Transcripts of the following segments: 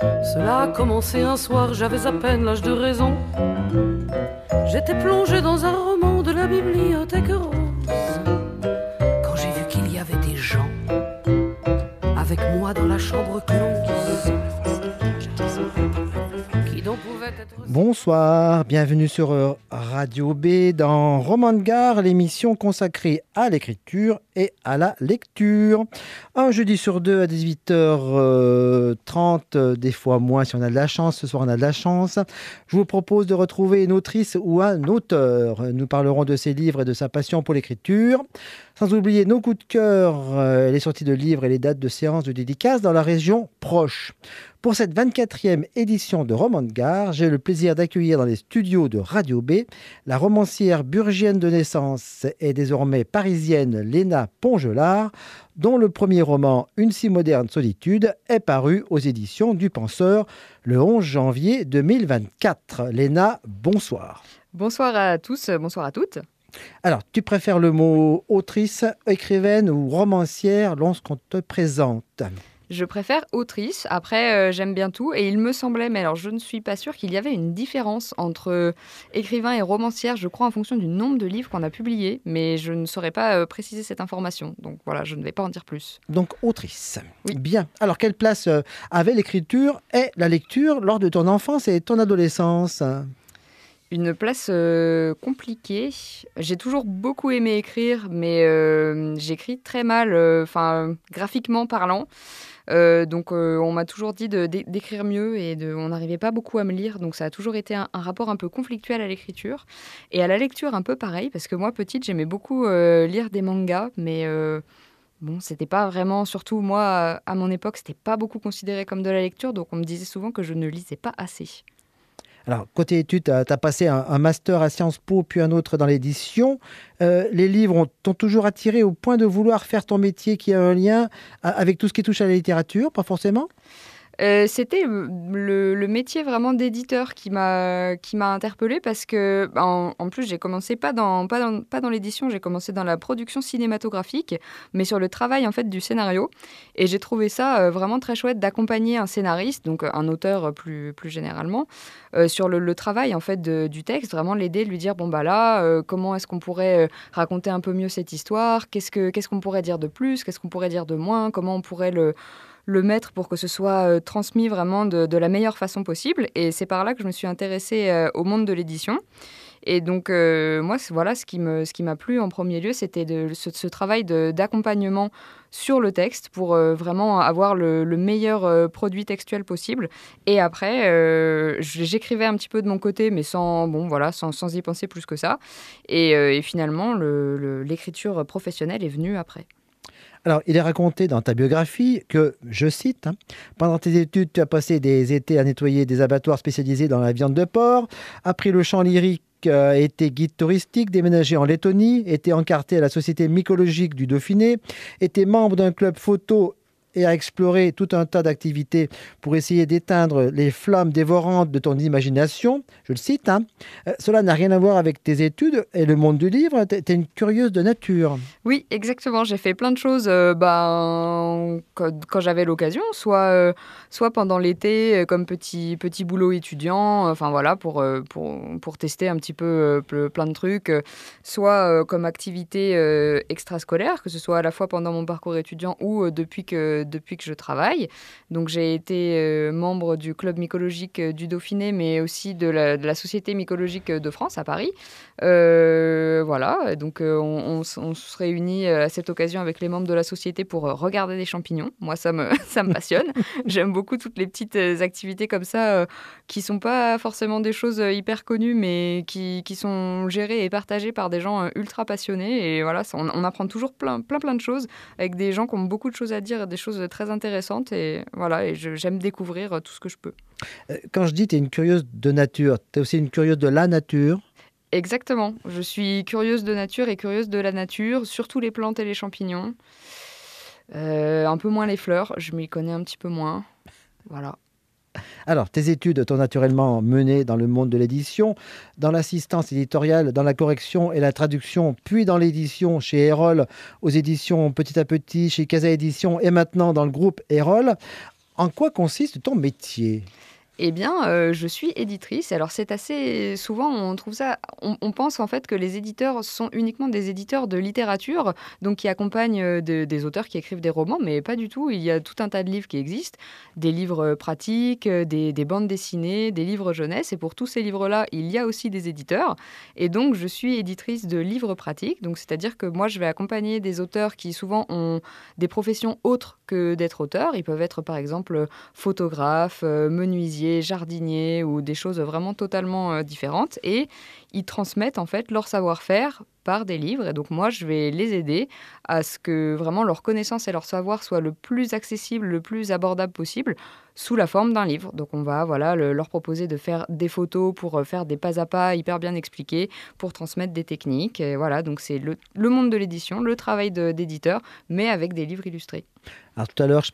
Cela a commencé un soir, j'avais à peine l'âge de raison. J'étais plongé dans un roman de la bibliothèque rose, quand j'ai vu qu'il y avait des gens avec moi dans la chambre close. Qui donc pouvait être... Bonsoir, bienvenue sur Radio B dans Roman de Gare, l'émission consacrée à l'écriture et à la lecture. Un jeudi sur deux à 18h30, des fois moins si on a de la chance. Ce soir, on a de la chance. Je vous propose de retrouver une autrice ou un auteur. Nous parlerons de ses livres et de sa passion pour l'écriture. Sans oublier nos coups de cœur, les sorties de livres et les dates de séances de dédicaces dans la région proche. Pour cette 24e édition de Roman de Gare, j'ai le plaisir d'accueillir dans les studios de Radio B la romancière burgienne de naissance et désormais parisienne Léna Pongelard, dont le premier roman « Une si moderne solitude » est paru aux éditions du Penseur le 11 janvier 2024. Léna, bonsoir. Bonsoir à tous, bonsoir à toutes. Alors, tu préfères le mot autrice, écrivaine ou romancière lorsqu'on te présente ? Je préfère autrice, après j'aime bien tout et il me semblait, mais alors je ne suis pas sûre qu'il y avait une différence entre écrivain et romancière, je crois en fonction du nombre de livres qu'on a publiés, mais je ne saurais pas préciser cette information, donc voilà, je ne vais pas en dire plus. Donc autrice, oui. Bien. Alors quelle place avait l'écriture et la lecture lors de ton enfance et ton adolescence ? Une place compliquée. J'ai toujours beaucoup aimé écrire, mais j'écris très mal, graphiquement parlant. Donc on m'a toujours dit d'écrire mieux et on n'arrivait pas beaucoup à me lire. Donc ça a toujours été un rapport un peu conflictuel à l'écriture. Et à la lecture, un peu pareil, parce que moi, petite, j'aimais beaucoup lire des mangas, mais... Bon, c'était pas vraiment, surtout moi, à mon époque, c'était pas beaucoup considéré comme de la lecture. Donc on me disait souvent que je ne lisais pas assez. Alors, côté études, tu as passé un master à Sciences Po, puis un autre dans l'édition. Les livres t'ont toujours attiré au point de vouloir faire ton métier qui a un lien avec tout ce qui touche à la littérature, pas forcément ? C'était le métier vraiment d'éditeur qui m'a interpellée parce que, en plus, j'ai commencé pas dans l'édition, j'ai commencé dans la production cinématographique, mais sur le travail en fait du scénario. Et j'ai trouvé ça vraiment très chouette d'accompagner un scénariste, donc un auteur plus généralement, sur le travail en fait du texte, vraiment l'aider, lui dire bon bah là, comment est-ce qu'on pourrait raconter un peu mieux cette histoire, qu'est-ce qu'on pourrait dire de plus, qu'est-ce qu'on pourrait dire de moins, comment on pourrait le mettre pour que ce soit transmis vraiment de la meilleure façon possible. Et c'est par là que je me suis intéressée au monde de l'édition. Et donc, moi, voilà, ce qui m'a plu en premier lieu, c'était ce travail d'accompagnement sur le texte pour vraiment avoir le meilleur produit textuel possible. Et après, j'écrivais un petit peu de mon côté, mais sans y penser plus que ça. Et finalement, l'écriture professionnelle est venue après. Alors, il est raconté dans ta biographie que, je cite, pendant tes études, tu as passé des étés à nettoyer des abattoirs spécialisés dans la viande de porc, appris le chant lyrique, été guide touristique, déménagé en Lettonie, été encarté à la Société mycologique du Dauphiné, été membre d'un club photo et a exploré tout un tas d'activités pour essayer d'éteindre les flammes dévorantes de ton imagination. Je le cite, cela n'a rien à voir avec tes études et le monde du livre. Tu es une curieuse de nature. Oui, exactement. J'ai fait plein de choses quand j'avais l'occasion, soit pendant l'été comme petit boulot étudiant, pour tester un petit peu plein de trucs, soit comme activité extrascolaire, que ce soit à la fois pendant mon parcours étudiant ou depuis que je travaille. Donc j'ai été membre du club mycologique du Dauphiné, mais aussi de la Société mycologique de France à Paris. Voilà, donc on se réunit à cette occasion avec les membres de la société pour regarder des champignons. Moi, ça me passionne. J'aime beaucoup toutes les petites activités comme ça qui sont pas forcément des choses hyper connues, mais qui sont gérées et partagées par des gens ultra passionnés. Et voilà, on apprend toujours plein de choses avec des gens qui ont beaucoup de choses à dire, des choses très intéressantes. Et voilà, et j'aime découvrir tout ce que je peux. Quand je dis tu es une curieuse de nature, tu es aussi une curieuse de la nature. Exactement. Je suis curieuse de nature et curieuse de la nature, surtout les plantes et les champignons. Un peu moins les fleurs, je m'y connais un petit peu moins. Voilà. Alors, tes études t'ont naturellement mené dans le monde de l'édition, dans l'assistance éditoriale, dans la correction et la traduction, puis dans l'édition chez Erol, aux éditions Petit à Petit, chez Casa Édition et maintenant dans le groupe Erol. En quoi consiste ton métier ? Eh bien, je suis éditrice. Alors, c'est assez souvent, on trouve ça, on pense en fait que les éditeurs sont uniquement des éditeurs de littérature, donc qui accompagnent des auteurs qui écrivent des romans, mais pas du tout. Il y a tout un tas de livres qui existent, des livres pratiques, des bandes dessinées, des livres jeunesse. Et pour tous ces livres-là, il y a aussi des éditeurs. Et donc, je suis éditrice de livres pratiques. Donc, c'est-à-dire que moi, je vais accompagner des auteurs qui souvent ont des professions autres que d'être auteurs. Ils peuvent être, par exemple, photographes, menuisiers, jardiniers ou des choses vraiment totalement différentes, et ils transmettent en fait leur savoir-faire par des livres. Et donc moi, je vais les aider à ce que vraiment leur connaissance et leur savoir soient le plus accessible, le plus abordable possible, sous la forme d'un livre. Donc on va leur proposer de faire des photos pour faire des pas à pas hyper bien expliqués, pour transmettre des techniques. Et voilà, donc c'est le monde de l'édition, le travail d'éditeur, mais avec des livres illustrés. Alors tout à l'heure,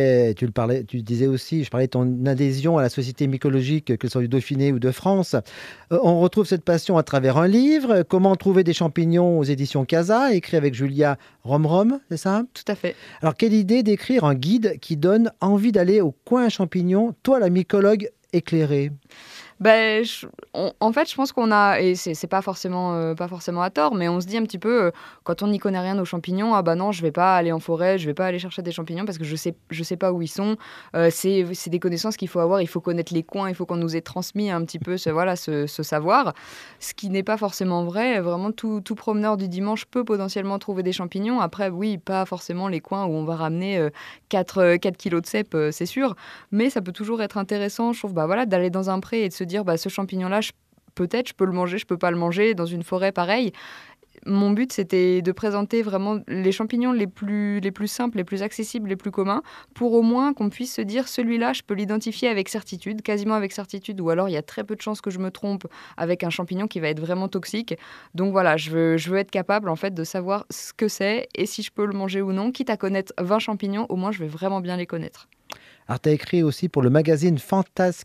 tu disais aussi, je parlais de ton adhésion à la Société mycologique, que ce soit du Dauphiné ou de France. On retrouve cette passion à travers un livre, Comment trouver des champignons aux éditions Casa, écrit avec Julia Romrom, c'est ça ? Tout à fait. Alors quelle idée d'écrire un guide qui donne envie d'aller au coin champignon, toi la mycologue éclairée ? Ben, en fait, je pense qu'on a, et c'est pas forcément à tort, mais on se dit un petit peu, quand on n'y connaît rien aux champignons, ah bah non, je vais pas aller en forêt, je vais pas aller chercher des champignons parce que je sais pas où ils sont. C'est des connaissances qu'il faut avoir, il faut connaître les coins, il faut qu'on nous ait transmis un petit peu ce savoir, ce qui n'est pas forcément vrai. Vraiment, tout promeneur du dimanche peut potentiellement trouver des champignons. Après, oui, pas forcément les coins où on va ramener 4 kilos de cèpes, c'est sûr, mais ça peut toujours être intéressant, je trouve, d'aller dans un pré et de se dire ce champignon-là, peut-être je peux le manger, je peux pas le manger. Dans une forêt, pareil. Mon but, c'était de présenter vraiment les champignons les plus simples, les plus accessibles, les plus communs, pour au moins qu'on puisse se dire, celui-là, je peux l'identifier avec certitude, quasiment avec certitude, ou alors il y a très peu de chances que je me trompe avec un champignon qui va être vraiment toxique. Donc voilà, je veux être capable en fait de savoir ce que c'est et si je peux le manger ou non. Quitte à connaître 20 champignons, au moins je vais vraiment bien les connaître. Alors, tu as écrit aussi pour le magazine Fantasque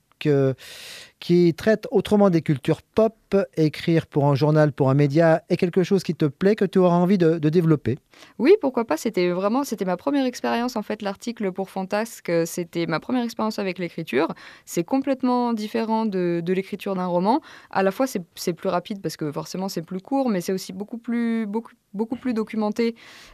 qui traite autrement des cultures pop. Écrire pour un journal, pour un média, est quelque chose qui te plaît, que tu auras envie de développer? Oui, pourquoi pas. C'était ma première expérience, en fait, l'article pour Fantasque. C'était ma première expérience avec l'écriture. C'est complètement différent de l'écriture d'un roman. À la fois, c'est plus rapide parce que forcément, c'est plus court, mais c'est aussi beaucoup plus documenté.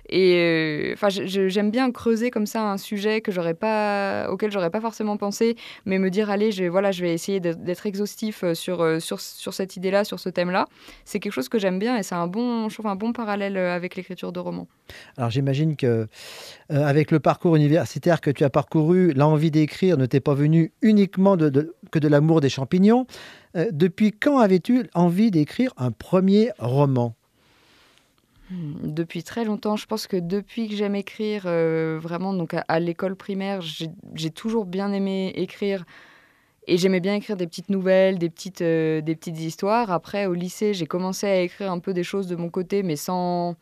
Et j'aime bien creuser comme ça un sujet auquel j'aurais pas forcément pensé, mais me dire, allez, je vais essayer d'être exhaustif sur cette idée-là, sur ce thème-là. C'est quelque chose que j'aime bien et je trouve un bon parallèle avec l'écriture de romans. Alors j'imagine que avec le parcours universitaire que tu as parcouru, l'envie d'écrire ne t'est pas venue uniquement que de l'amour des champignons. Depuis quand avais-tu envie d'écrire un premier roman? Depuis très longtemps. Je pense que depuis que j'aime écrire, vraiment, donc à l'école primaire, j'ai toujours bien aimé écrire. Et j'aimais bien écrire des petites nouvelles, des petites histoires. Après, au lycée, j'ai commencé à écrire un peu des choses de mon côté, mais sans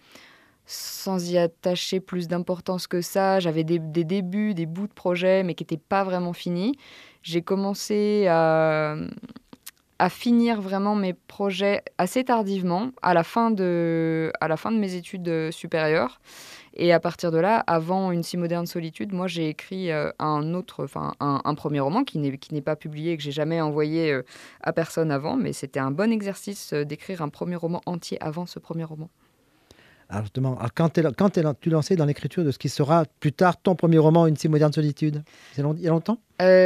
y attacher plus d'importance que ça. J'avais des débuts, des bouts de projets, mais qui n'étaient pas vraiment finis. J'ai commencé à finir vraiment mes projets assez tardivement, à la fin de mes études supérieures. Et à partir de là, avant Une si moderne solitude, moi j'ai écrit un premier roman qui n'est pas publié, que j'ai jamais envoyé à personne avant, mais c'était un bon exercice d'écrire un premier roman entier avant ce premier roman. Alors justement, quand tu lancé dans l'écriture de ce qui sera plus tard ton premier roman, Une si moderne solitude? Il y a longtemps?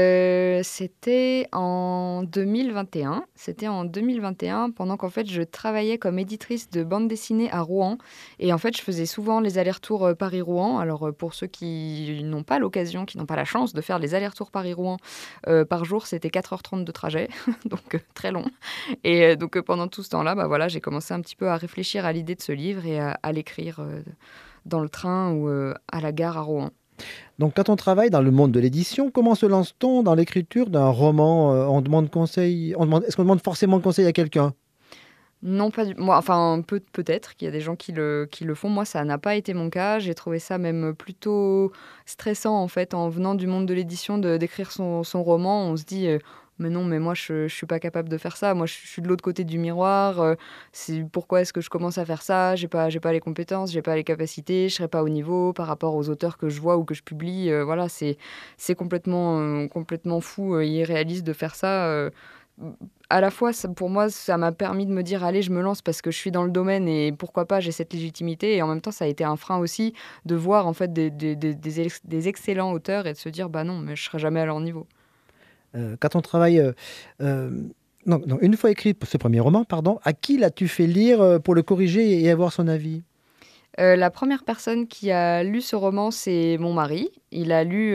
C'était en 2021. C'était en 2021, pendant qu'en fait, je travaillais comme éditrice de bande dessinée à Rouen. Et en fait, je faisais souvent les allers-retours Paris-Rouen. Alors, pour ceux qui n'ont pas l'occasion, qui n'ont pas la chance de faire les allers-retours Paris-Rouen par jour, c'était 4h30 de trajet, donc très long. Et donc, pendant tout ce temps-là, j'ai commencé un petit peu à réfléchir à l'idée de ce livre et à l'écrire dans le train ou à la gare à Rouen. Donc, quand on travaille dans le monde de l'édition, comment se lance-t-on dans l'écriture d'un roman? On demande conseil. Est-ce qu'on demande forcément conseil à quelqu'un? Non, pas du moi, enfin, peut-être qu'il y a des gens qui le font. Moi, ça n'a pas été mon cas. J'ai trouvé ça même plutôt stressant, en fait, en venant du monde de l'édition, d'écrire son roman. On se dit, mais non, mais moi je suis pas capable de faire ça. Moi je suis de l'autre côté du miroir. Pourquoi est-ce que je commence à faire ça? J'ai pas les compétences, j'ai pas les capacités, je serai pas au niveau par rapport aux auteurs que je vois ou que je publie. Voilà, c'est complètement fou, irréaliste de faire ça. À la fois, pour moi, ça m'a permis de me dire, allez, je me lance parce que je suis dans le domaine et pourquoi pas, j'ai cette légitimité. Et en même temps, ça a été un frein aussi de voir en fait des excellents auteurs et de se dire, bah non, mais je serai jamais à leur niveau. Quand on travaille, non, une fois écrit ce premier roman, pardon, à qui l'as-tu fait lire pour le corriger et avoir son avis? La première personne qui a lu ce roman, c'est mon mari. Il a lu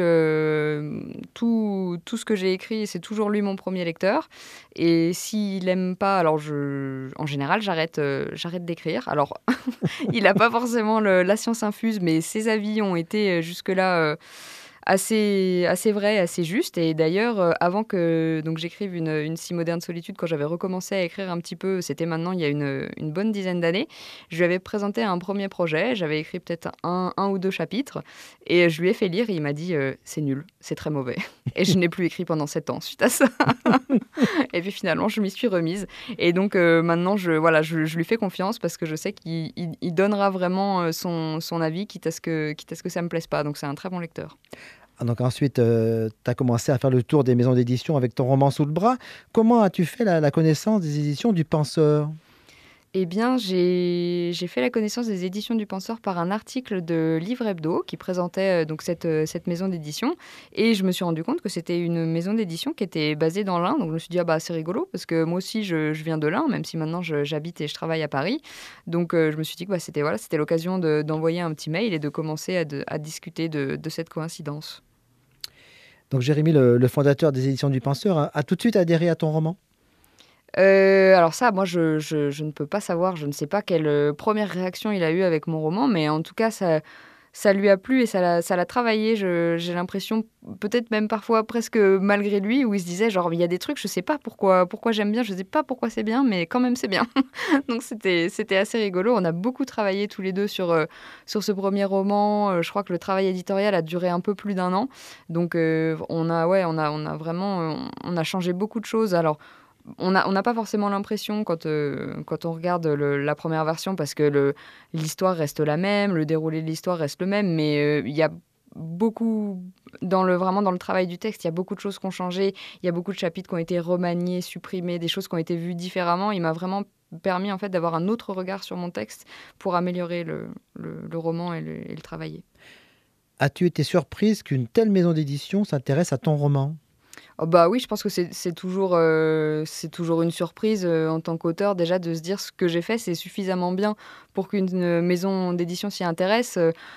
tout ce que j'ai écrit et c'est toujours lui mon premier lecteur. Et s'il aime pas, alors en général, j'arrête d'écrire. Alors, il n'a pas forcément la science infuse, mais ses avis ont été jusque-là assez vrai, assez juste. Et d'ailleurs, avant que donc j'écrive une si moderne solitude, quand j'avais recommencé à écrire un petit peu, c'était maintenant il y a une bonne dizaine d'années, je lui avais présenté un premier projet. J'avais écrit peut-être un ou deux chapitres et je lui ai fait lire et il m'a dit c'est nul, c'est très mauvais. Et je n'ai plus écrit pendant 7 ans suite à ça. Et puis finalement, je m'y suis remise. Et donc maintenant, je lui fais confiance parce que je sais qu'il donnera vraiment son avis, quitte à ce que ça me plaise pas. Donc c'est un très bon lecteur. Donc ensuite, tu as commencé à faire le tour des maisons d'édition avec ton roman sous le bras. Comment as-tu fait la connaissance des éditions du Penseur? Eh bien, j'ai fait la connaissance des éditions du Penseur par un article de Livre Hebdo qui présentait donc cette maison d'édition. Et je me suis rendu compte que c'était une maison d'édition qui était basée dans l'Ain. Donc je me suis dit, ah bah c'est rigolo, parce que moi aussi je viens de l'Ain, même si maintenant j'habite et je travaille à Paris. Donc je me suis dit que bah, c'était l'occasion d'envoyer un petit mail et de commencer à discuter de cette coïncidence. Donc Jérémy, le fondateur des éditions du Penseur, a tout de suite adhéré à ton roman? Alors ça, moi, je ne peux pas savoir. Je ne sais pas quelle première réaction il a eue avec mon roman, mais en tout cas, ça lui a plu et ça l'a travaillé. J'ai l'impression, peut-être même parfois presque malgré lui, où il se disait, genre, il y a des trucs, je sais pas pourquoi j'aime bien, je sais pas pourquoi c'est bien, mais quand même c'est bien. Donc c'était assez rigolo. On a beaucoup travaillé tous les deux sur ce premier roman. Je crois que le travail éditorial a duré un peu plus d'1 an. Donc on a vraiment, on a changé beaucoup de choses. Alors, on n'a pas forcément l'impression quand on regarde la première version parce que l'histoire reste la même, le déroulé de l'histoire reste le même, mais il y a beaucoup, vraiment dans le travail du texte, il y a beaucoup de choses qui ont changé, il y a beaucoup de chapitres qui ont été remaniés, supprimés, des choses qui ont été vues différemment. Il m'a vraiment permis en fait d'avoir un autre regard sur mon texte pour améliorer le roman et le travailler. As-tu été surprise qu'une telle maison d'édition s'intéresse à ton roman? Oh bah oui, je pense que c'est toujours une surprise en tant qu'auteur déjà de se dire ce que j'ai fait, c'est suffisamment bien pour qu'une maison d'édition s'y intéresse.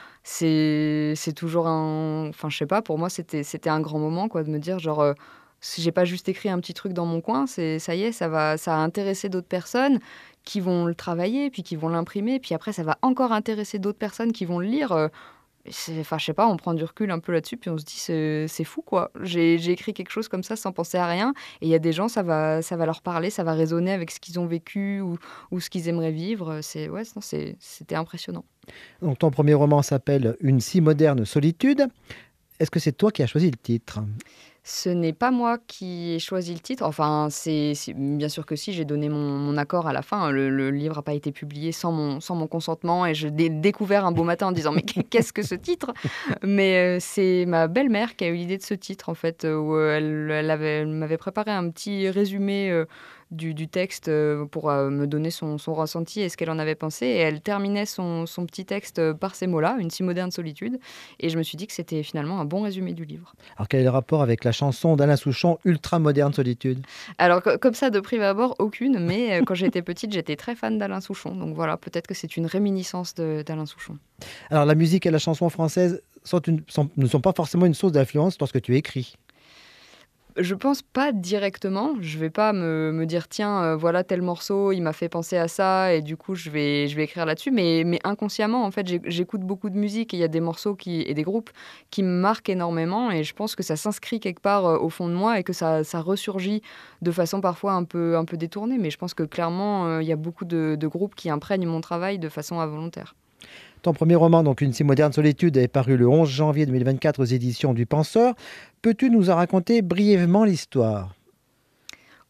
C'est toujours enfin je sais pas, pour moi c'était un grand moment quoi de me dire genre si j'ai pas juste écrit un petit truc dans mon coin, ça y est, ça a intéressé d'autres personnes qui vont le travailler, puis qui vont l'imprimer, puis après ça va encore intéresser d'autres personnes qui vont le lire. Enfin, je sais pas, on prend du recul un peu là-dessus, puis on se dit, c'est fou, quoi. J'ai écrit quelque chose comme ça sans penser à rien, et il y a des gens, ça va leur parler, ça va résonner avec ce qu'ils ont vécu ou ce qu'ils aimeraient vivre. C'était impressionnant. Donc ton premier roman s'appelle Une si moderne solitude. Est-ce que c'est toi qui as choisi le titre? Ce n'est pas moi qui ai choisi le titre. Enfin, bien sûr que si, j'ai donné mon accord à la fin. Le livre n'a pas été publié sans mon consentement et je l'ai découvert un beau matin en disant « Mais qu'est-ce que ce titre ?» Mais c'est ma belle-mère qui a eu l'idée de ce titre, en fait, où elle m'avait préparé un petit résumé du texte pour me donner son ressenti et ce qu'elle en avait pensé. Et elle terminait son petit texte par ces mots-là, Une si moderne solitude. Et je me suis dit que c'était finalement un bon résumé du livre. Alors quel est le rapport avec la chanson d'Alain Souchon, Ultra moderne solitude? Alors comme ça, de prime abord, aucune. Mais quand j'étais petite, j'étais très fan d'Alain Souchon. Donc voilà, peut-être que c'est une réminiscence d'Alain Souchon. Alors la musique et la chanson française ne sont pas forcément une source d'influence lorsque tu écris. Je pense pas directement. Je vais pas me dire tiens, voilà tel morceau, il m'a fait penser à ça et du coup je vais écrire là-dessus. Mais inconsciemment, en fait, j'écoute beaucoup de musique et il y a des morceaux et des groupes qui me marquent énormément et je pense que ça s'inscrit quelque part au fond de moi et que ça ressurgit de façon parfois un peu détournée. Mais je pense que clairement, il y a beaucoup de groupes qui imprègnent mon travail de façon involontaire. Ton premier roman, donc Une si moderne solitude, est paru le 11 janvier 2024 aux éditions du Penseur. Peux-tu nous en raconter brièvement l'histoire?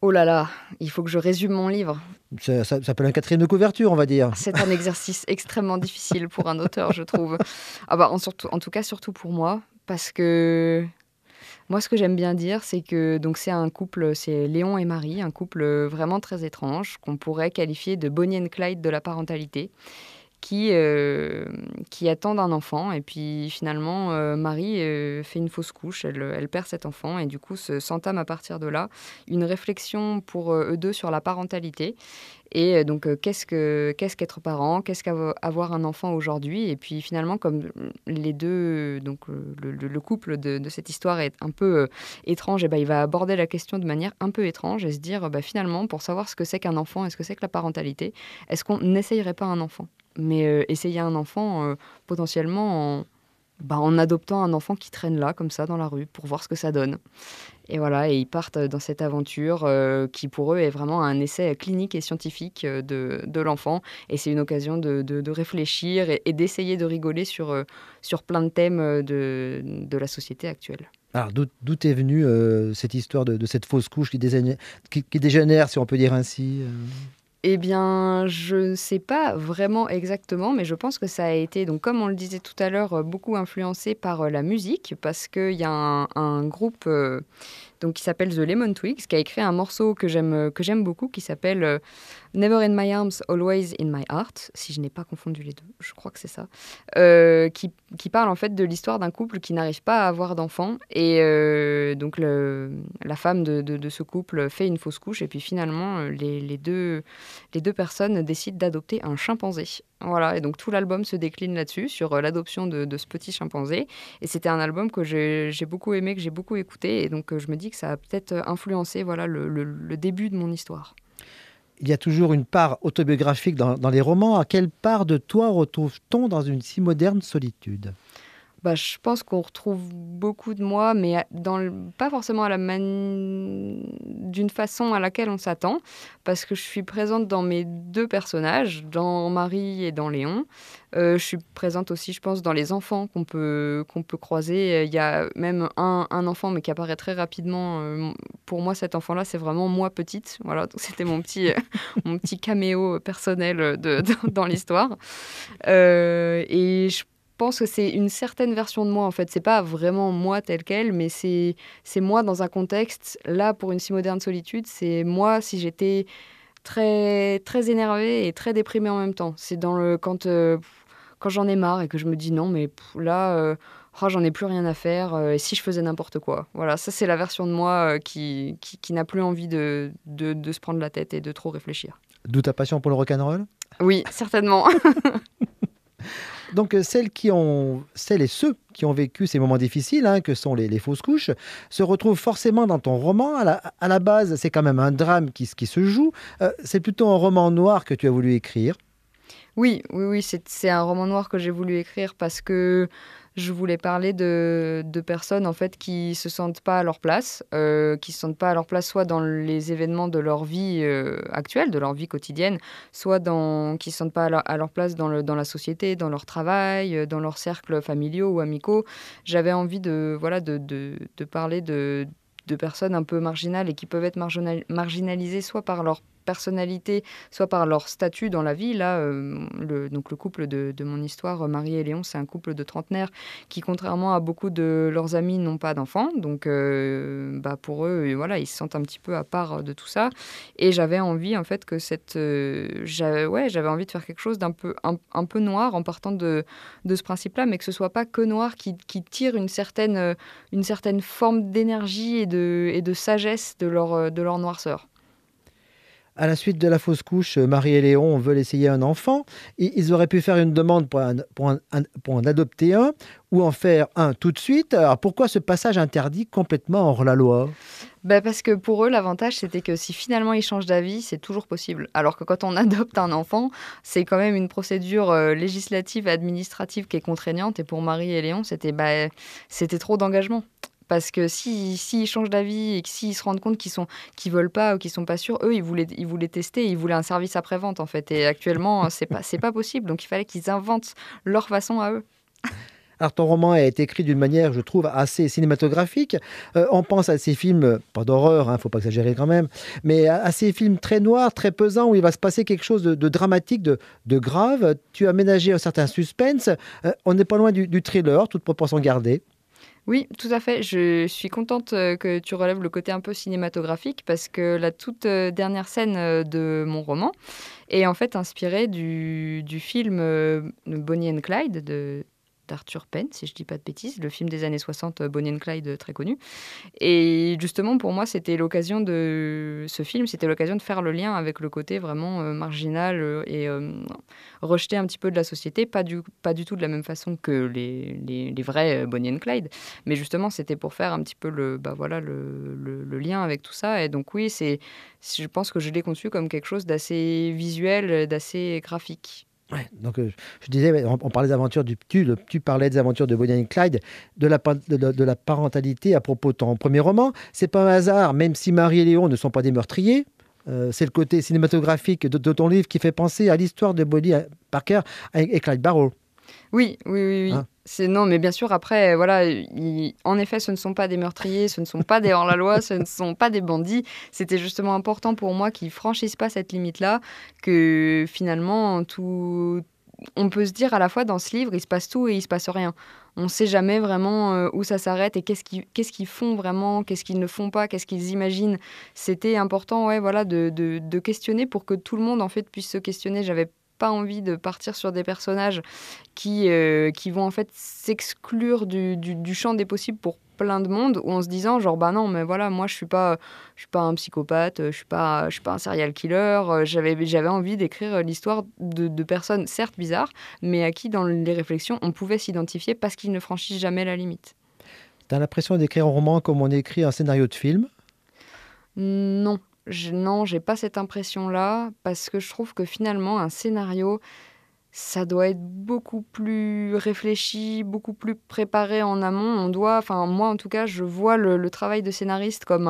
Oh là là, il faut que je résume mon livre. Ça s'appelle un quatrième de couverture, on va dire. C'est un exercice extrêmement difficile pour un auteur, je trouve. Ah bah, en tout cas, surtout pour moi, parce que moi, ce que j'aime bien dire, c'est que donc c'est un couple, c'est Léon et Marie, un couple vraiment très étrange, qu'on pourrait qualifier de Bonnie and Clyde de la parentalité, qui attendent un enfant. Et puis finalement, Marie fait une fausse couche, elle perd cet enfant. Et du coup, s'entame à partir de là une réflexion pour eux deux sur la parentalité. Et donc, qu'est-ce qu'être parent? Qu'est-ce qu'avoir un enfant aujourd'hui? Et puis finalement, comme les deux, donc le couple de cette histoire est un peu étrange, et ben, il va aborder la question de manière un peu étrange et se dire, bah, finalement, pour savoir ce que c'est qu'un enfant et ce que c'est que la parentalité, est-ce qu'on n'essayerait pas un enfant? Mais essayer un enfant potentiellement en adoptant un enfant qui traîne là, comme ça, dans la rue, pour voir ce que ça donne. Et voilà, et ils partent dans cette aventure qui, pour eux, est vraiment un essai clinique et scientifique de l'enfant. Et c'est une occasion de réfléchir et d'essayer de rigoler sur plein de thèmes de la société actuelle. Alors, d'où est venue cette histoire de cette fausse couche qui dégénère, si on peut dire ainsi Eh bien, je ne sais pas vraiment exactement, mais je pense que ça a été, donc comme on le disait tout à l'heure, beaucoup influencé par la musique, parce qu'il y a un groupe donc, qui s'appelle The Lemon Twigs, qui a écrit un morceau que j'aime beaucoup, qui s'appelle Never in my arms, always in my heart, si je n'ai pas confondu les deux, je crois que c'est ça, qui parle en fait de l'histoire d'un couple qui n'arrive pas à avoir d'enfants. Et donc, la femme de ce couple fait une fausse couche, et puis finalement, les deux personnes décident d'adopter un chimpanzé. Voilà, et donc tout l'album se décline là-dessus, sur l'adoption de ce petit chimpanzé. Et c'était un album que j'ai beaucoup aimé, que j'ai beaucoup écouté. Et donc je me dis que ça a peut-être influencé voilà, le début de mon histoire. Il y a toujours une part autobiographique dans les romans. À quelle part de toi retrouve-t-on dans une si moderne solitude ? Bah, je pense qu'on retrouve beaucoup de moi, mais pas forcément d'une façon à laquelle on s'attend, parce que je suis présente dans mes deux personnages, dans Marie et dans Léon. Je suis présente aussi, je pense, dans les enfants qu'on peut croiser. Il y a même un enfant, mais qui apparaît très rapidement. Pour moi, cet enfant-là, c'est vraiment moi petite. Voilà, donc c'était mon petit caméo personnel dans l'histoire. Et je pense que c'est une certaine version de moi, en fait. C'est pas vraiment moi telle quelle, mais c'est moi dans un contexte. Là, pour une si moderne solitude, c'est moi si j'étais très, très énervée et très déprimée en même temps. C'est quand j'en ai marre et que je me dis non, mais là, j'en ai plus rien à faire. Et si je faisais n'importe quoi. Voilà, ça, c'est la version de moi qui n'a plus envie de se prendre la tête et de trop réfléchir. D'où ta passion pour le rock'n'roll ? Oui, certainement. Donc, celles et ceux qui ont vécu ces moments difficiles, que sont les fausses couches, se retrouvent forcément dans ton roman. À la base, c'est quand même un drame qui se joue. C'est plutôt un roman noir que tu as voulu écrire. Oui, c'est un roman noir que j'ai voulu écrire parce que je voulais parler de personnes en fait qui se sentent pas à leur place, soit dans les événements de leur vie actuelle, de leur vie quotidienne, soit qui se sentent pas à leur place dans la société, dans leur travail, dans leurs cercles familiaux ou amicaux. J'avais envie de parler de personnes un peu marginales et qui peuvent être marginalisées soit par leur personnalité, soit par leur statut dans la vie. Là, le couple de mon histoire, Marie et Léon, c'est un couple de trentenaires qui, contrairement à beaucoup de leurs amis, n'ont pas d'enfants. Donc, pour eux, voilà, ils se sentent un petit peu à part de tout ça. Et j'avais envie, en fait, que j'avais envie de faire quelque chose d'un peu, un peu noir en partant de ce principe-là, mais que ce soit pas que noir, qui tire une certaine forme d'énergie et de sagesse de leur noirceur. À la suite de la fausse couche, Marie et Léon veulent essayer un enfant. Et ils auraient pu faire une demande pour en adopter un ou en faire un tout de suite. Alors pourquoi ce passage interdit complètement hors la loi ? Parce que pour eux, l'avantage, c'était que si finalement ils changent d'avis, c'est toujours possible. Alors que quand on adopte un enfant, c'est quand même une procédure législative et administrative qui est contraignante. Et pour Marie et Léon, c'était trop d'engagement. Parce que s'ils changent d'avis et que s'ils se rendent compte qu'ils veulent pas ou qu'ils sont pas sûrs, eux, ils voulaient tester, ils voulaient un service après-vente, en fait. Et actuellement, c'est pas possible. Donc, il fallait qu'ils inventent leur façon à eux. Alors, ton roman est écrit d'une manière, je trouve, assez cinématographique. On pense à ces films, pas d'horreur, il ne faut pas exagérer quand même, mais à ces films très noirs, très pesants, où il va se passer quelque chose de dramatique, de grave. Tu as aménagé un certain suspense. On n'est pas loin du thriller, toute proportion gardée. Oui, tout à fait. Je suis contente que tu relèves le côté un peu cinématographique parce que la toute dernière scène de mon roman est en fait inspirée du film Bonnie and Clyde d'Arthur Penn, si je dis pas de bêtises, le film des années 60, Bonnie and Clyde, très connu. Et justement, pour moi, ce film, c'était l'occasion de faire le lien avec le côté vraiment marginal et rejeté un petit peu de la société, pas du tout de la même façon que les vrais Bonnie and Clyde, mais justement, c'était pour faire un petit peu le lien avec tout ça. Et donc oui, je pense que je l'ai conçu comme quelque chose d'assez visuel, d'assez graphique. Ouais, donc, je disais, on parlait des aventures tu parlais des aventures de Bonnie et Clyde, de la parentalité à propos de ton premier roman. C'est pas un hasard, même si Marie et Léon ne sont pas des meurtriers. C'est le côté cinématographique de ton livre qui fait penser à l'histoire de Bonnie Parker et Clyde Barrow. Oui, oui, oui, oui. Hein. Non, mais bien sûr, après, voilà, en effet, ce ne sont pas des meurtriers, ce ne sont pas des hors-la-loi, ce ne sont pas des bandits. C'était justement important pour moi qu'ils franchissent pas cette limite-là, que finalement, on peut se dire à la fois dans ce livre, il se passe tout et il se passe rien. On ne sait jamais vraiment où ça s'arrête et qu'est-ce qu'ils font vraiment, qu'est-ce qu'ils ne font pas, qu'est-ce qu'ils imaginent. C'était important, ouais, voilà, de questionner pour que tout le monde en fait puisse se questionner. J'avais pas envie de partir sur des personnages qui vont en fait s'exclure du champ des possibles pour plein de monde, ou en se disant genre bah non mais voilà, moi je suis pas un psychopathe, je suis pas un serial killer. J'avais envie d'écrire l'histoire de personnes certes bizarres, mais à qui dans les réflexions on pouvait s'identifier parce qu'ils ne franchissent jamais la limite. Tu as l'impression d'écrire un roman comme on écrit un scénario de film? Non, non, j'ai pas cette impression-là parce que je trouve que finalement un scénario, ça doit être beaucoup plus réfléchi, beaucoup plus préparé en amont. Enfin moi en tout cas, je vois le travail de scénariste comme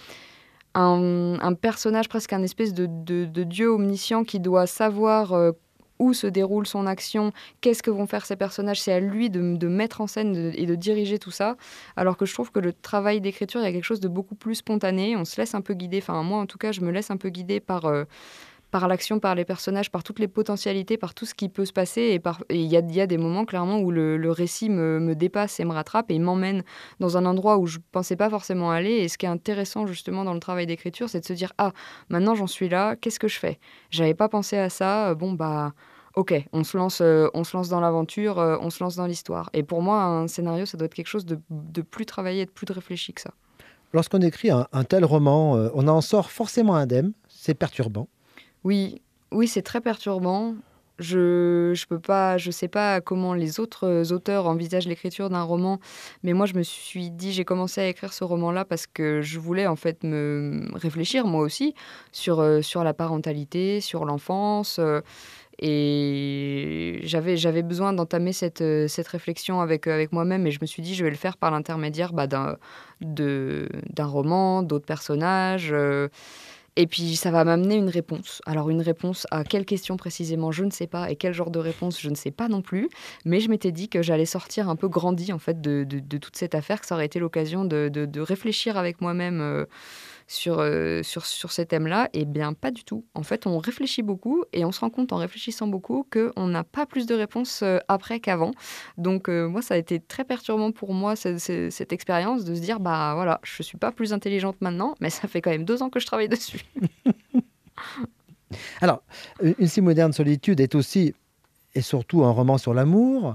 un personnage, presque un espèce de dieu omniscient qui doit savoir où se déroule son action, qu'est-ce que vont faire ces personnages. C'est à lui de mettre en scène et de diriger tout ça. Alors que je trouve que le travail d'écriture, il y a quelque chose de beaucoup plus spontané. On se laisse un peu guider, enfin moi en tout cas, je me laisse un peu guider par l'action, par les personnages, par toutes les potentialités, par tout ce qui peut se passer. Et il y a des moments, clairement, où le récit me dépasse et me rattrape et m'emmène dans un endroit où je ne pensais pas forcément aller. Et ce qui est intéressant, justement, dans le travail d'écriture, c'est de se dire « Ah, maintenant j'en suis là, qu'est-ce que je fais ? J'avais pas pensé à ça, bon, bah... Ok, on se lance dans l'aventure, on se lance dans l'histoire. » Et pour moi, un scénario, ça doit être quelque chose de plus travaillé, de plus réfléchi que ça. Lorsqu'on écrit un tel roman, on en sort forcément indemne. C'est perturbant. Oui, oui, c'est très perturbant. Je sais pas comment les autres auteurs envisagent l'écriture d'un roman, mais moi je me suis dit, j'ai commencé à écrire ce roman-là parce que je voulais en fait me réfléchir moi aussi sur la parentalité, sur l'enfance, et j'avais besoin d'entamer cette réflexion avec moi-même, et je me suis dit, je vais le faire par l'intermédiaire d'un roman, d'autres personnages. Et puis, ça va m'amener une réponse. Alors, une réponse à quelle question précisément, je ne sais pas. Et quel genre de réponse, je ne sais pas non plus. Mais je m'étais dit que j'allais sortir un peu grandi, en fait, de toute cette affaire, que ça aurait été l'occasion de réfléchir avec moi-même sur ces thèmes-là. Et bien, pas du tout. En fait, on réfléchit beaucoup et on se rend compte en réfléchissant beaucoup qu'on n'a pas plus de réponses après qu'avant. Donc, moi, ça a été très perturbant pour moi, cette expérience de se dire, bah voilà, je ne suis pas plus intelligente maintenant, mais ça fait quand même 2 ans que je travaille dessus. Alors, Une si moderne solitude est aussi et surtout un roman sur l'amour.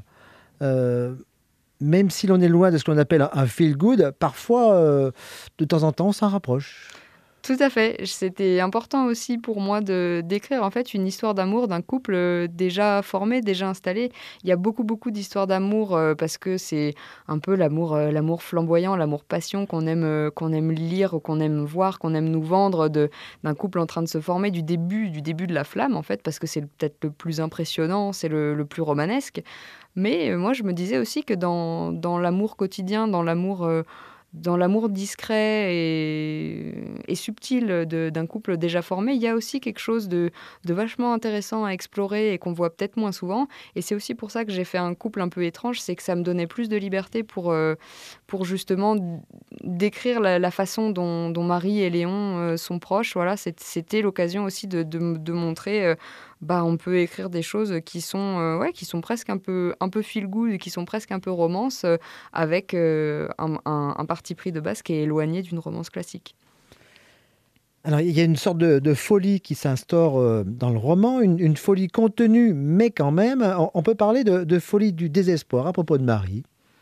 Même si l'on est loin de ce qu'on appelle un feel-good, parfois, de temps en temps, on s'en rapproche. Tout à fait. C'était important aussi pour moi d'écrire en fait une histoire d'amour d'un couple déjà formé, déjà installé. Il y a beaucoup, beaucoup d'histoires d'amour parce que c'est un peu l'amour flamboyant, l'amour passion qu'on aime lire, qu'on aime voir, qu'on aime nous vendre d'un couple en train de se former du début de la flamme en fait, parce que c'est peut-être le plus impressionnant, c'est le plus romanesque. Mais moi, je me disais aussi que dans l'amour quotidien, dans l'amour discret et subtil d'un couple déjà formé, il y a aussi quelque chose de vachement intéressant à explorer et qu'on voit peut-être moins souvent. Et c'est aussi pour ça que j'ai fait un couple un peu étrange, c'est que ça me donnait plus de liberté pour justement décrire la façon dont Marie et Léon sont proches. Voilà, c'était l'occasion aussi de montrer... on peut écrire des choses qui sont presque un peu feel good, qui sont presque un peu romance, avec un parti pris de base qui est éloigné d'une romance classique. Alors, il y a une sorte de folie qui s'instaure dans le roman, une folie contenue, mais quand même, on peut parler de folie du désespoir à propos de Marie.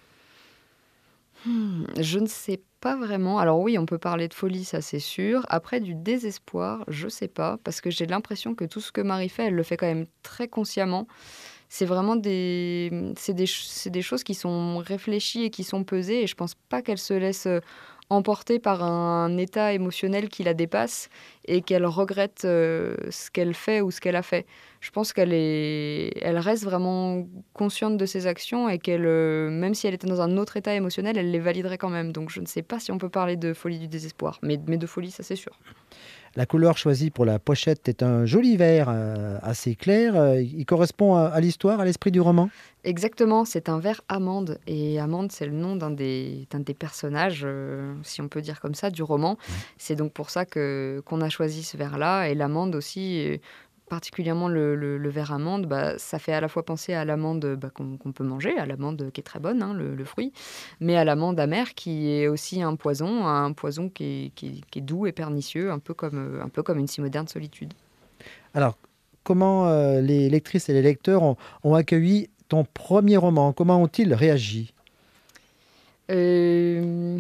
Je ne sais pas vraiment. Alors oui, on peut parler de folie, ça c'est sûr. Après, du désespoir, je sais pas, parce que j'ai l'impression que tout ce que Marie fait, elle le fait quand même très consciemment. C'est vraiment c'est des choses qui sont réfléchies et qui sont pesées, et je pense pas qu'elle se laisse emporter par un état émotionnel qui la dépasse et qu'elle regrette ce qu'elle fait ou ce qu'elle a fait. Je pense elle reste vraiment consciente de ses actions et qu'elle, même si elle était dans un autre état émotionnel, elle les validerait quand même. Donc je ne sais pas si on peut parler de folie du désespoir, mais de folie, ça c'est sûr. La couleur choisie pour la pochette est un joli vert assez clair. Il correspond à l'histoire, à l'esprit du roman. Exactement, c'est un vert amande. Et Amande, c'est le nom d'un des personnages, si on peut dire comme ça, du roman. C'est donc pour ça qu'on a choisi ce vert-là. Et l'amande aussi, particulièrement le vert amande, ça fait à la fois penser à l'amande qu'on peut manger, à l'amande qui est très bonne, hein, le fruit, mais à l'amande amère qui est aussi un poison qui est doux et pernicieux, un peu comme une si moderne solitude. Alors, comment les lectrices et les lecteurs ont accueilli ton premier roman? Comment ont-ils réagi? Je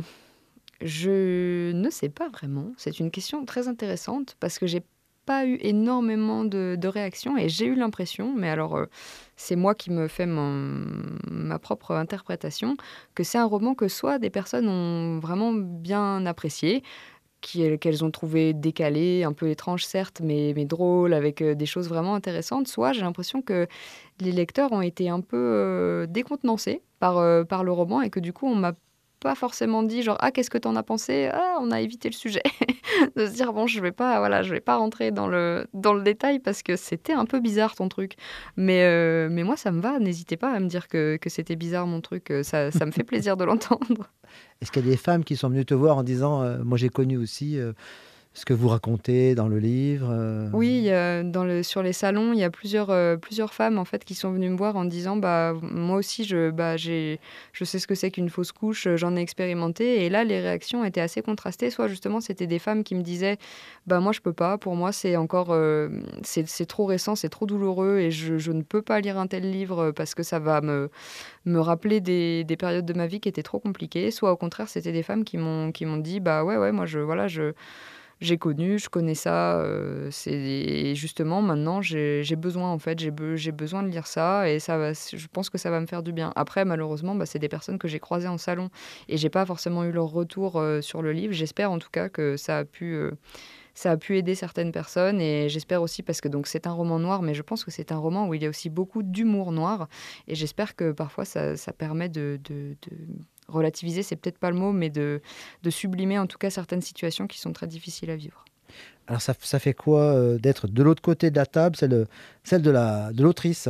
ne sais pas vraiment. C'est une question très intéressante parce que j'ai pas eu énormément de réactions et j'ai eu l'impression, mais alors c'est moi qui me fais ma propre interprétation, que c'est un roman que soit des personnes ont vraiment bien apprécié, qu'elles ont trouvé décalé, un peu étrange certes, mais drôle, avec des choses vraiment intéressantes, soit j'ai l'impression que les lecteurs ont été un peu décontenancés par le roman et que du coup on m'a pas forcément dit genre « Ah, qu'est-ce que t'en as pensé ?» Ah, on a évité le sujet. De se dire « Bon, je vais pas rentrer dans le détail parce que c'était un peu bizarre ton truc. » Mais moi, ça me va. N'hésitez pas à me dire que c'était bizarre mon truc. Ça me fait plaisir de l'entendre. Est-ce qu'il y a des femmes qui sont venues te voir en disant moi j'ai connu aussi ce que vous racontez dans le livre Oui, sur les salons, il y a plusieurs femmes en fait qui sont venues me voir en disant moi aussi je sais ce que c'est qu'une fausse couche, j'en ai expérimenté, et là les réactions étaient assez contrastées. Soit justement c'était des femmes qui me disaient moi je peux pas, pour moi c'est encore c'est trop récent, c'est trop douloureux et je ne peux pas lire un tel livre parce que ça va me rappeler des périodes de ma vie qui étaient trop compliquées. Soit au contraire c'était des femmes qui m'ont dit ouais moi j'ai connu, je connais ça. Et justement, maintenant, j'ai besoin, en fait, j'ai besoin de lire ça et je pense que ça va me faire du bien. Après, malheureusement, c'est des personnes que j'ai croisées en salon et j'ai pas forcément eu leur retour sur le livre. J'espère en tout cas que ça a pu aider certaines personnes, et j'espère aussi, parce que donc c'est un roman noir, mais je pense que c'est un roman où il y a aussi beaucoup d'humour noir, et j'espère que parfois ça permet de relativiser, c'est peut-être pas le mot, mais de sublimer en tout cas certaines situations qui sont très difficiles à vivre. Alors ça fait quoi d'être de l'autre côté de la table, celle de l'autrice?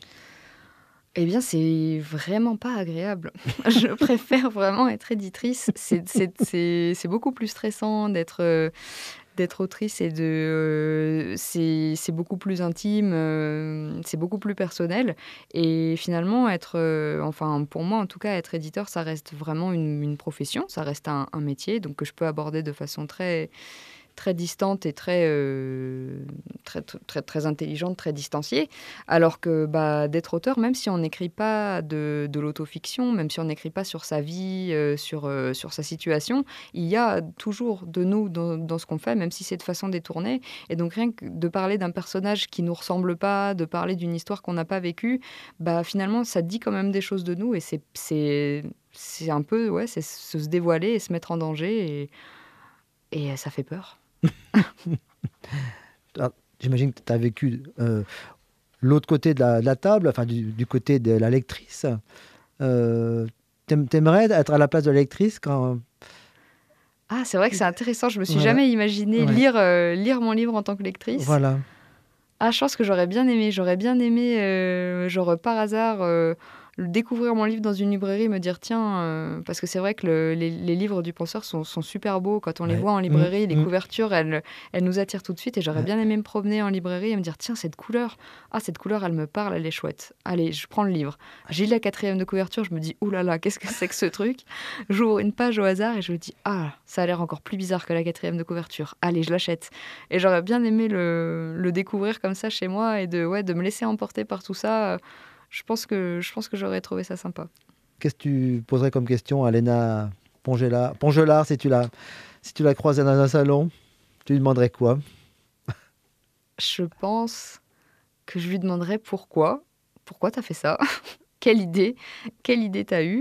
Eh bien, c'est vraiment pas agréable. Je préfère vraiment être éditrice. C'est beaucoup plus stressant d'être autrice, et c'est beaucoup plus intime, c'est beaucoup plus personnel. Et finalement, enfin pour moi en tout cas, être éditeur, ça reste vraiment une profession, ça reste un métier, donc que je peux aborder de façon très très distante et très intelligente, très distanciée. Alors que d'être auteur, même si on n'écrit pas de l'autofiction, même si on n'écrit pas sur sa vie, sur sa situation, il y a toujours de nous dans ce qu'on fait, même si c'est de façon détournée. Et donc rien que de parler d'un personnage qui ne nous ressemble pas, de parler d'une histoire qu'on n'a pas vécue, finalement, ça dit quand même des choses de nous, et c'est un peu, ouais, c'est se dévoiler et se mettre en danger, et ça fait peur. Alors, j'imagine que tu as vécu l'autre côté de la table, enfin du côté de la lectrice. T'aimerais être à la place de la lectrice quand... Ah, c'est vrai que c'est intéressant. Je me suis Voilà. jamais imaginé Ouais. lire mon livre en tant que lectrice. Voilà. Ah, je pense que j'aurais bien aimé. J'aurais bien aimé, genre par hasard, découvrir mon livre dans une librairie, me dire tiens, parce que c'est vrai que les livres du penseur sont super beaux. Quand on les Ouais. voit en librairie, les Mmh. couvertures, elles nous attirent tout de suite. Et j'aurais Ouais. bien aimé me promener en librairie et me dire tiens, cette couleur, elle me parle, elle est chouette. Allez, je prends le livre. J'ai lu la 4e de couverture, je me dis ouh là là, qu'est-ce que c'est que ce truc? J'ouvre une page au hasard et je me dis ah, ça a l'air encore plus bizarre que la 4e de couverture. Allez, je l'achète. Et j'aurais bien aimé le découvrir comme ça chez moi et de me laisser emporter par tout ça. Je pense que j'aurais trouvé ça sympa. Qu'est-ce que tu poserais comme question à Léna Pongelard, si tu la croisais dans un salon, tu lui demanderais quoi? Je pense que je lui demanderais pourquoi. Pourquoi t'as fait ça? Quelle idée? Quelle idée t'as eue?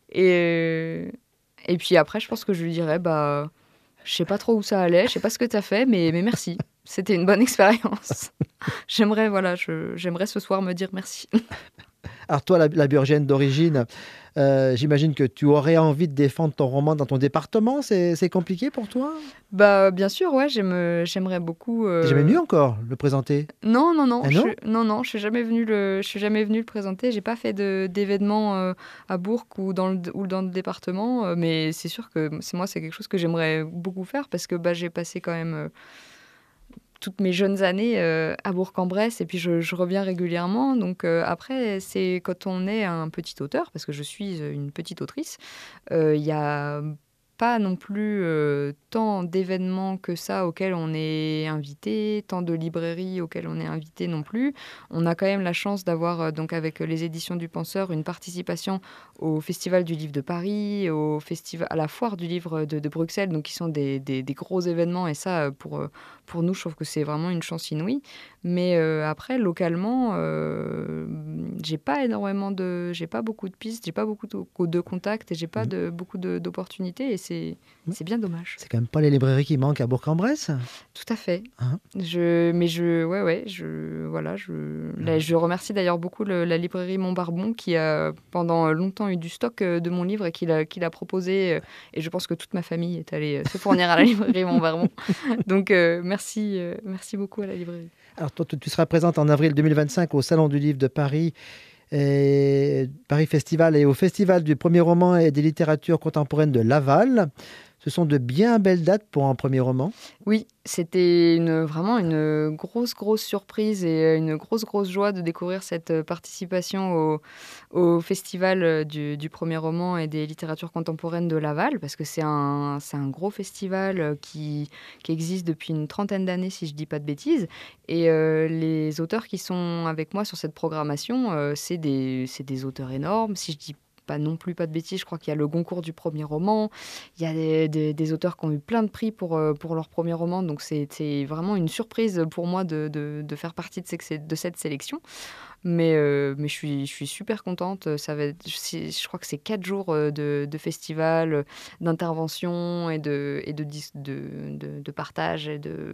Et puis après, je pense que je lui dirais, bah, je sais pas trop où ça allait, je sais pas ce que t'as fait, mais merci. C'était une bonne expérience. J'aimerais ce soir me dire merci. Alors toi, la Burgienne d'origine, j'imagine que tu aurais envie de défendre ton roman dans ton département. C'est compliqué pour toi? Bah, bien sûr, ouais, j'aimerais beaucoup. T'es jamais venu encore le présenter? Non, non, non, Ah non? non, je suis jamais venue le présenter. J'ai pas fait d'événement à Bourg ou dans le département, mais c'est sûr que c'est quelque chose que j'aimerais beaucoup faire parce que bah, j'ai passé quand même toutes mes jeunes années à Bourg-en-Bresse et puis je reviens régulièrement. Donc après, c'est quand on est un petit auteur, parce que je suis une petite autrice, il y a pas non plus tant d'événements que ça auxquels on est invité, tant de librairies auxquelles on est invité non plus. On a quand même la chance d'avoir, donc avec les éditions du Penseur, une participation au Festival du Livre de Paris, à la Foire du Livre de Bruxelles, donc qui sont des gros événements. Et ça, pour nous, je trouve que c'est vraiment une chance inouïe. Mais après, localement, j'ai pas beaucoup de pistes, j'ai pas beaucoup de contacts et j'ai pas beaucoup d'opportunités. Et c'est bien dommage. C'est quand même pas les librairies qui manquent à Bourg-en-Bresse? Tout à fait. Hein? Là, je remercie d'ailleurs beaucoup la librairie Montbarbon qui a pendant longtemps eu du stock de mon livre et qui l'a proposé. Et je pense que toute ma famille est allée se fournir à la librairie Montbarbon. Donc merci beaucoup à la librairie. Alors toi, tu seras présente en avril 2025 au Salon du Livre de Paris, Paris Festival, et au Festival du premier roman et des littératures contemporaines de Laval. Ce sont de bien belles dates pour un premier roman. Oui, c'était vraiment une grosse surprise et une grosse joie de découvrir cette participation au festival du premier roman et des littératures contemporaines de Laval, parce que c'est un gros festival qui existe depuis une 30aine d'années, si je ne dis pas de bêtises. Et les auteurs qui sont avec moi sur cette programmation, c'est des auteurs énormes. Si je dis pas de bêtises, je crois qu'il y a le Goncourt du premier roman, il y a des auteurs qui ont eu plein de prix pour leur premier roman, donc c'est vraiment une surprise pour moi de faire partie de cette sélection. Mais je suis super contente. Je crois que c'est 4 jours de festival, d'intervention et de partage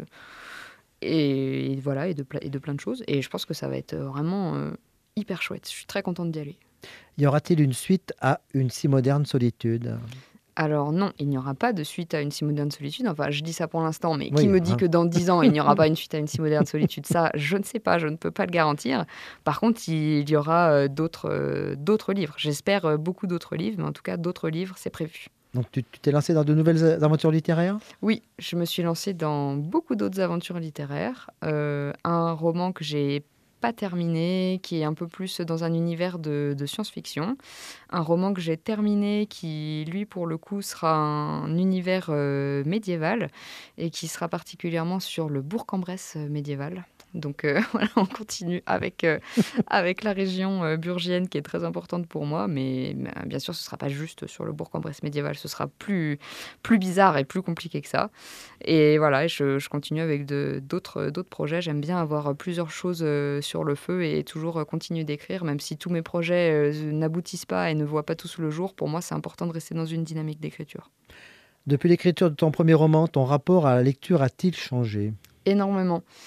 et voilà, et de plein de choses. Et je pense que ça va être vraiment hyper chouette. Je suis très contente d'y aller. Y aura-t-il une suite à Une si moderne solitude? Alors non, il n'y aura pas de suite à Une si moderne solitude. Enfin, je dis ça pour l'instant, mais Oui, qui me dit hein. que dans 10 ans, il n'y aura pas une suite à Une si moderne solitude? Ça, je ne sais pas, je ne peux pas le garantir. Par contre, il y aura d'autres livres. J'espère beaucoup d'autres livres, mais en tout cas, d'autres livres, c'est prévu. Donc tu t'es lancé dans de nouvelles aventures littéraires? Oui, je me suis lancée dans beaucoup d'autres aventures littéraires. Un roman que j'ai pas terminé, qui est un peu plus dans un univers de science-fiction. Un roman que j'ai terminé qui, lui, pour le coup, sera un univers médiéval et qui sera particulièrement sur le Bourg-en-Bresse médiéval. Donc voilà, on continue avec la région burgienne qui est très importante pour moi, mais bien sûr, ce ne sera pas juste sur le Bourg-en-Bresse médiéval, ce sera plus bizarre et plus compliqué que ça. Et voilà, je continue avec d'autres projets. J'aime bien avoir plusieurs choses sur le feu et toujours continuer d'écrire, même si tous mes projets n'aboutissent pas et ne voient pas tous le jour. Pour moi, c'est important de rester dans une dynamique d'écriture. Depuis l'écriture de ton premier roman, ton rapport à la lecture a-t-il changé? Énormément.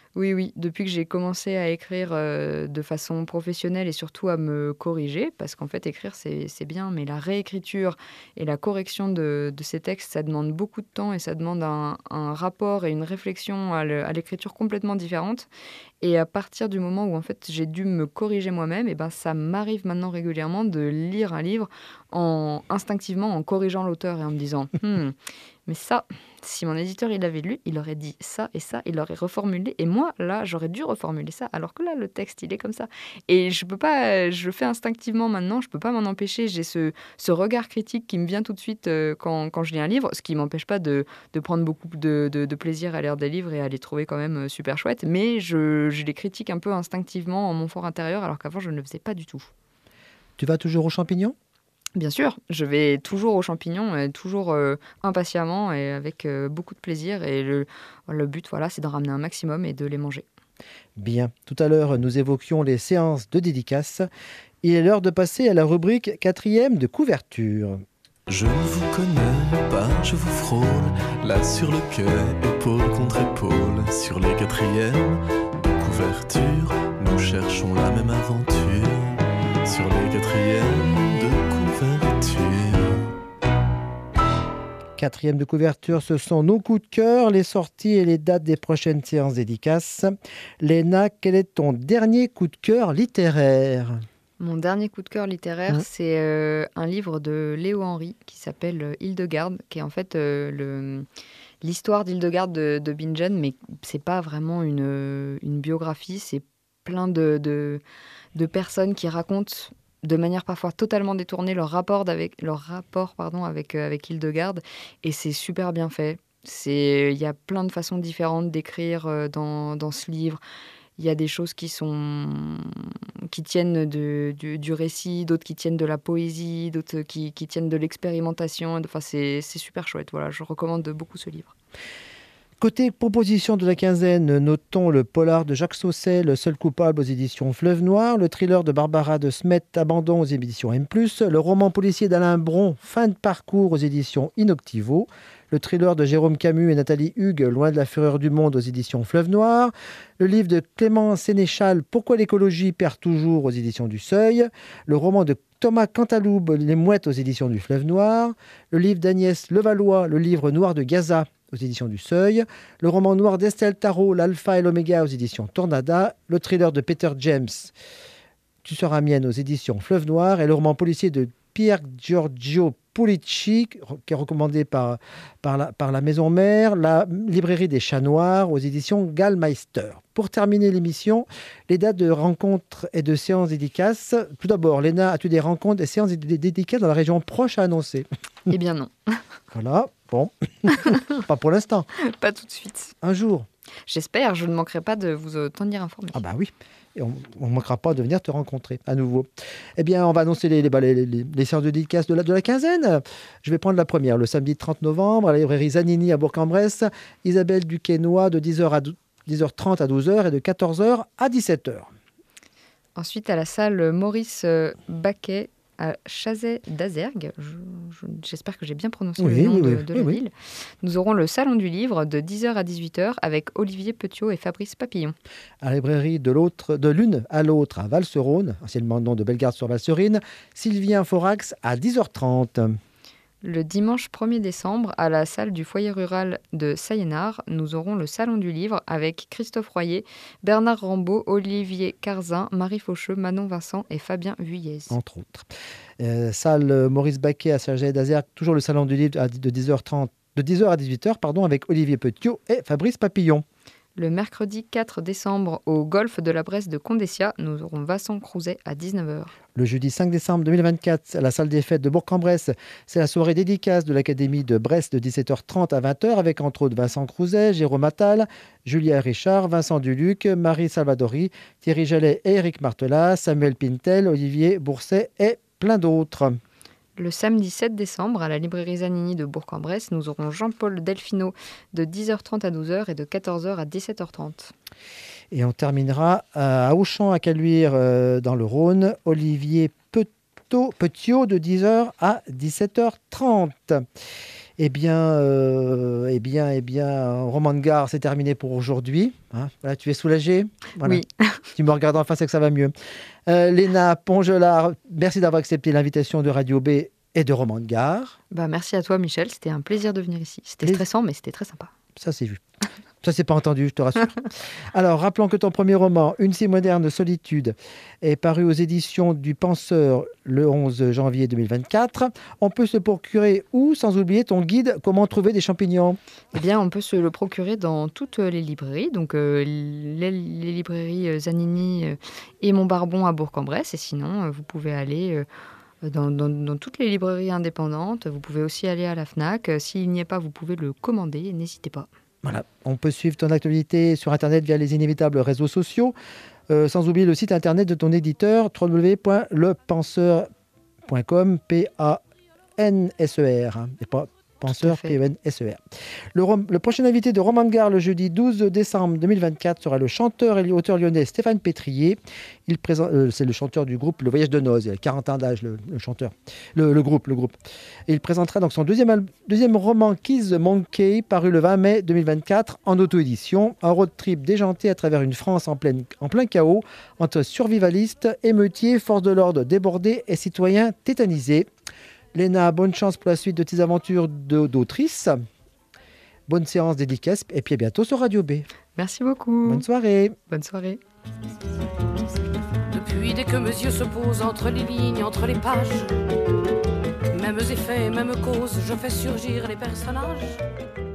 Oui, oui, depuis que j'ai commencé à écrire de façon professionnelle et surtout à me corriger, parce qu'en fait, écrire, c'est bien, mais la réécriture et la correction de ces textes, ça demande beaucoup de temps et ça demande un rapport et une réflexion à l'écriture complètement différente. Et à partir du moment où en fait j'ai dû me corriger moi-même, et ben ça m'arrive maintenant régulièrement de lire un livre instinctivement en corrigeant l'auteur et en me disant mais ça, si mon éditeur il avait lu, il aurait dit ça, il aurait reformulé et moi là j'aurais dû reformuler ça alors que là le texte il est comme ça et je peux pas, je le fais instinctivement maintenant, je peux pas m'en empêcher, j'ai ce regard critique qui me vient tout de suite quand je lis un livre, ce qui m'empêche pas de prendre beaucoup de plaisir à lire des livres et à les trouver quand même super chouettes, mais je les critique un peu instinctivement en mon fort intérieur alors qu'avant je ne le faisais pas du tout. Tu vas toujours aux champignons ? Bien sûr, je vais toujours aux champignons, toujours impatiemment et avec beaucoup de plaisir. Et le but, voilà, c'est d'en ramener un maximum et de les manger. Bien, tout à l'heure, nous évoquions les séances de dédicaces. Il est l'heure de passer à la rubrique 4e de couverture. Je ne vous connais pas, je vous frôle, là sur le quai, épaule contre épaule, sur les 4e de couverture, nous cherchons la même aventure, sur les 4e de couverture. 4e de couverture, ce sont nos coups de cœur, les sorties et les dates des prochaines séances dédicaces. Léna, quel est ton dernier coup de cœur littéraire ? Mon dernier coup de cœur littéraire, c'est un livre de Léo Henry qui s'appelle Hildegarde, qui est en fait l'histoire d'Hildegarde de Bingen, mais c'est pas vraiment une biographie, c'est plein de personnes qui racontent de manière parfois totalement détournée leur rapport avec Hildegarde, et c'est super bien fait. Il y a plein de façons différentes d'écrire dans ce livre. Il y a des choses qui tiennent du récit, d'autres qui tiennent de la poésie, d'autres qui tiennent de l'expérimentation. Enfin, c'est super chouette. Voilà, je recommande beaucoup ce livre. Côté proposition de la quinzaine, notons le polar de Jacques Sausset, Le seul coupable aux éditions Fleuve Noir, le thriller de Barbara de Smet, Abandon aux éditions M+, le roman policier d'Alain Bron, Fin de parcours aux éditions Inoctivo, le thriller de Jérôme Camus et Nathalie Hugues, Loin de la fureur du monde aux éditions Fleuve Noir, le livre de Clément Sénéchal, Pourquoi l'écologie perd toujours aux éditions du Seuil, le roman de Thomas Cantaloube, Les mouettes aux éditions du Fleuve Noir, le livre d'Agnès Levallois, Le livre noir de Gaza aux éditions du Seuil, le roman noir d'Estelle Tarot, L'Alpha et l'Oméga aux éditions Tornada, le thriller de Peter James, Tu seras mienne aux éditions Fleuve Noir, et le roman policier de Pier Giorgio Pulici, qui est recommandé par la Maison Mère, La librairie des Chats Noirs aux éditions Gallmeister. Pour terminer l'émission, les dates de rencontres et de séances dédicaces. Tout d'abord, Léna, as-tu des rencontres et séances dédicaces dans la région proche à annoncer ? Eh bien non. Voilà, bon. Pas pour l'instant. Pas tout de suite. Un jour. J'espère, je ne manquerai pas de vous tenir informé. Ah bah oui. Et on ne manquera pas de venir te rencontrer à nouveau. Eh bien, on va annoncer les séances de dédicaces de la quinzaine. Je vais prendre la première, le samedi 30 novembre, à la librairie Zanini à Bourg-en-Bresse. Isabelle Duquesnoy de 10h30 à 12h et de 14h à 17h. Ensuite, à la salle Maurice Baquet à Chazet d'Azergues. J'espère que j'ai bien prononcé le nom de la ville. Nous aurons le Salon du Livre de 10h à 18h avec Olivier Petiot et Fabrice Papillon. À la librairie de l'une à l'autre à Valserone, anciennement nom de Bellegarde-sur-Valserine, Sylvien Forax à 10h30. Le dimanche 1er décembre, à la salle du foyer rural de Sayenard, nous aurons le Salon du Livre avec Christophe Royer, Bernard Rambaud, Olivier Carzin, Marie Faucheux, Manon Vincent et Fabien Vuillez. Entre autres. Salle Maurice Baquet à Saint-Gervais d'Azergues, toujours le Salon du Livre de 10h à 18h, avec Olivier Petiot et Fabrice Papillon. Le mercredi 4 décembre, au Golfe de la Bresse de Condessia, nous aurons Vincent Crouzet à 19h. Le jeudi 5 décembre 2024, à la salle des fêtes de Bourg-en-Bresse, c'est la soirée dédicace de l'Académie de Brest de 17h30 à 20h avec entre autres Vincent Crouzet, Jérôme Attal, Julia Richard, Vincent Duluc, Marie Salvadori, Thierry Jallet et Éric Martelat, Samuel Pintel, Olivier Bourset et plein d'autres. Le samedi 7 décembre, à la librairie Zanini de Bourg-en-Bresse, nous aurons Jean-Paul Delfino de 10h30 à 12h et de 14h à 17h30. Et on terminera à Auchan, à Caluire, dans le Rhône, Olivier Petiot de 10h à 17h30. Roman de Gare, c'est terminé pour aujourd'hui. Hein, voilà, tu es soulagée? Voilà. Oui. Tu me regardes en face, c'est que ça va mieux. Léna Pongelard, merci d'avoir accepté l'invitation de Radio B et de Roman de Gare. Merci à toi, Michel. C'était un plaisir de venir ici. C'était stressant, mais c'était très sympa. Ça, c'est vu. Ça, c'est pas entendu, je te rassure. Alors, rappelons que ton premier roman, Une si moderne solitude, est paru aux éditions du Penseur le 11 janvier 2024. On peut se procurer où, sans oublier ton guide Comment trouver des champignons? Eh bien, on peut se le procurer dans toutes les librairies. Donc, les librairies Zanini et Montbarbon à Bourg-en-Bresse. Et sinon, vous pouvez aller... Dans toutes les librairies indépendantes. Vous pouvez aussi aller à la FNAC. S'il n'y est pas, vous pouvez le commander. N'hésitez pas. Voilà. On peut suivre ton actualité sur Internet via les inévitables réseaux sociaux, sans oublier le site Internet de ton éditeur, www.lepenseur.com, P-A-N-S-E-R, et pas Penseur, P-E-N-S-E-R. Le prochain invité de Roman de Gare le jeudi 12 décembre 2024 sera le chanteur et auteur lyonnais Stéphane Pétrier. C'est le chanteur du groupe Le Voyage de Noz. Il a 40 ans d'âge, le chanteur. Le groupe. Et il présentera donc son deuxième roman Kiss the Monkey, paru le 20 mai 2024 en auto-édition. Un road trip déjanté à travers une France en plein chaos, entre survivalistes, émeutiers, forces de l'ordre débordés et citoyens tétanisés. Léna, bonne chance pour la suite de tes aventures d'autrice. Bonne séance dédicace et puis à bientôt sur Radio B. Merci beaucoup. Bonne soirée. Bonne soirée. Depuis dès que mes yeux se posent entre les lignes, entre les pages, mêmes effets, mêmes causes, je fais surgir les personnages.